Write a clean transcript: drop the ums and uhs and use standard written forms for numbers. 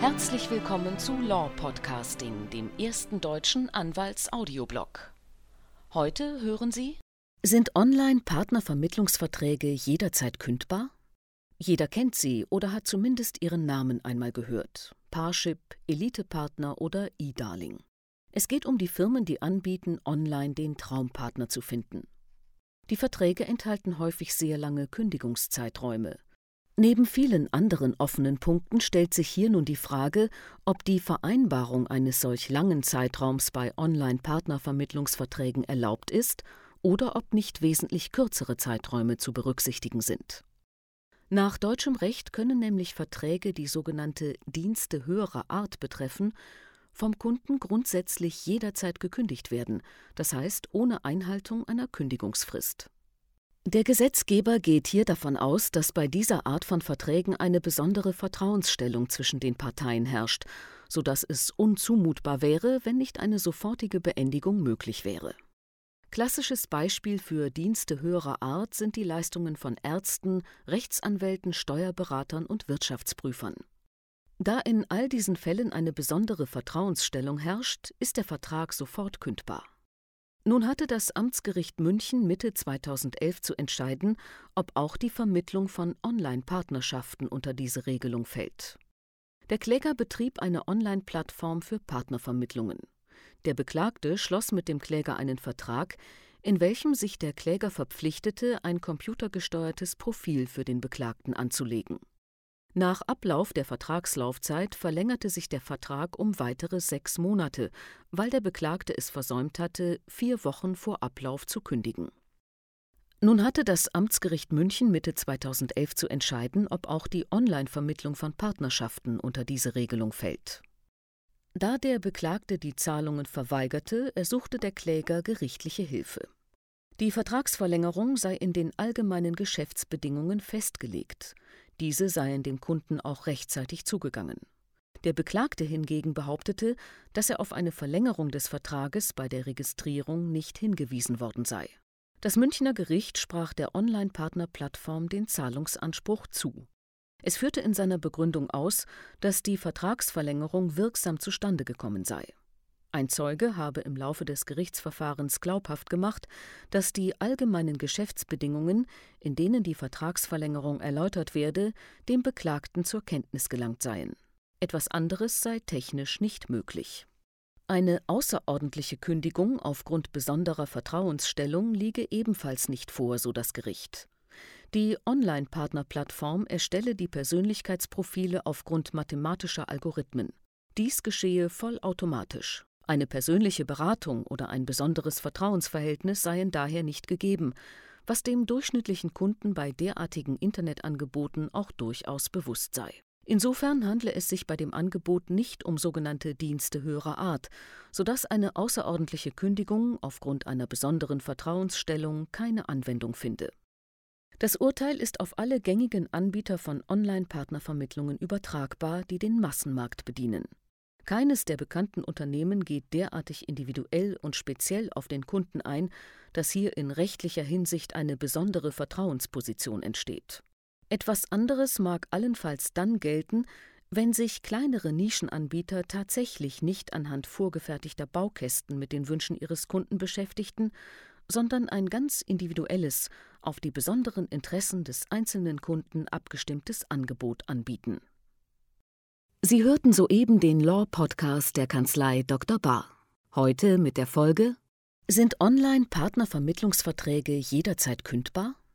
Herzlich willkommen zu Law Podcasting, dem ersten deutschen Anwalts-Audioblog. Heute hören Sie: Sind Online-Partnervermittlungsverträge jederzeit kündbar? Jeder kennt sie oder hat zumindest ihren Namen einmal gehört: Parship, Elite-Partner oder eDarling. Es geht um die Firmen, die anbieten, online den Traumpartner zu finden. Die Verträge enthalten häufig sehr lange Kündigungszeiträume. Neben vielen anderen offenen Punkten stellt sich hier nun die Frage, ob die Vereinbarung eines solch langen Zeitraums bei Online-Partnervermittlungsverträgen erlaubt ist oder ob nicht wesentlich kürzere Zeiträume zu berücksichtigen sind. Nach deutschem Recht können nämlich Verträge, die sogenannte Dienste höherer Art betreffen, vom Kunden grundsätzlich jederzeit gekündigt werden, das heißt ohne Einhaltung einer Kündigungsfrist. Der Gesetzgeber geht hier davon aus, dass bei dieser Art von Verträgen eine besondere Vertrauensstellung zwischen den Parteien herrscht, sodass es unzumutbar wäre, wenn nicht eine sofortige Beendigung möglich wäre. Klassisches Beispiel für Dienste höherer Art sind die Leistungen von Ärzten, Rechtsanwälten, Steuerberatern und Wirtschaftsprüfern. Da in all diesen Fällen eine besondere Vertrauensstellung herrscht, ist der Vertrag sofort kündbar. Nun hatte das Amtsgericht München Mitte 2011 zu entscheiden, ob auch die Vermittlung von Online-Partnerschaften unter diese Regelung fällt. Der Kläger betrieb eine Online-Plattform für Partnervermittlungen. Der Beklagte schloss mit dem Kläger einen Vertrag, in welchem sich der Kläger verpflichtete, ein computergesteuertes Profil für den Beklagten anzulegen. Nach Ablauf der Vertragslaufzeit verlängerte sich der Vertrag um weitere 6 Monate, weil der Beklagte es versäumt hatte, 4 Wochen vor Ablauf zu kündigen. Nun hatte das Amtsgericht München Mitte 2011 zu entscheiden, ob auch die Online-Vermittlung von Partnerschaften unter diese Regelung fällt. Da der Beklagte die Zahlungen verweigerte, ersuchte der Kläger gerichtliche Hilfe. Die Vertragsverlängerung sei in den allgemeinen Geschäftsbedingungen festgelegt. Diese seien dem Kunden auch rechtzeitig zugegangen. Der Beklagte hingegen behauptete, dass er auf eine Verlängerung des Vertrages bei der Registrierung nicht hingewiesen worden sei. Das Münchner Gericht sprach der Online-Partner-Plattform den Zahlungsanspruch zu. Es führte in seiner Begründung aus, dass die Vertragsverlängerung wirksam zustande gekommen sei. Ein Zeuge habe im Laufe des Gerichtsverfahrens glaubhaft gemacht, dass die allgemeinen Geschäftsbedingungen, in denen die Vertragsverlängerung erläutert werde, dem Beklagten zur Kenntnis gelangt seien. Etwas anderes sei technisch nicht möglich. Eine außerordentliche Kündigung aufgrund besonderer Vertrauensstellung liege ebenfalls nicht vor, so das Gericht. Die Online-Partner-Plattform erstelle die Persönlichkeitsprofile aufgrund mathematischer Algorithmen. Dies geschehe vollautomatisch. Eine persönliche Beratung oder ein besonderes Vertrauensverhältnis seien daher nicht gegeben, was dem durchschnittlichen Kunden bei derartigen Internetangeboten auch durchaus bewusst sei. Insofern handle es sich bei dem Angebot nicht um sogenannte Dienste höherer Art, sodass eine außerordentliche Kündigung aufgrund einer besonderen Vertrauensstellung keine Anwendung finde. Das Urteil ist auf alle gängigen Anbieter von Online-Partnervermittlungen übertragbar, die den Massenmarkt bedienen. Keines der bekannten Unternehmen geht derartig individuell und speziell auf den Kunden ein, dass hier in rechtlicher Hinsicht eine besondere Vertrauensposition entsteht. Etwas anderes mag allenfalls dann gelten, wenn sich kleinere Nischenanbieter tatsächlich nicht anhand vorgefertigter Baukästen mit den Wünschen ihres Kunden beschäftigten, sondern ein ganz individuelles, auf die besonderen Interessen des einzelnen Kunden abgestimmtes Angebot anbieten. Sie hörten soeben den Law-Podcast der Kanzlei Dr. Bahr. Heute mit der Folge: Sind Online-Partnervermittlungsverträge jederzeit kündbar?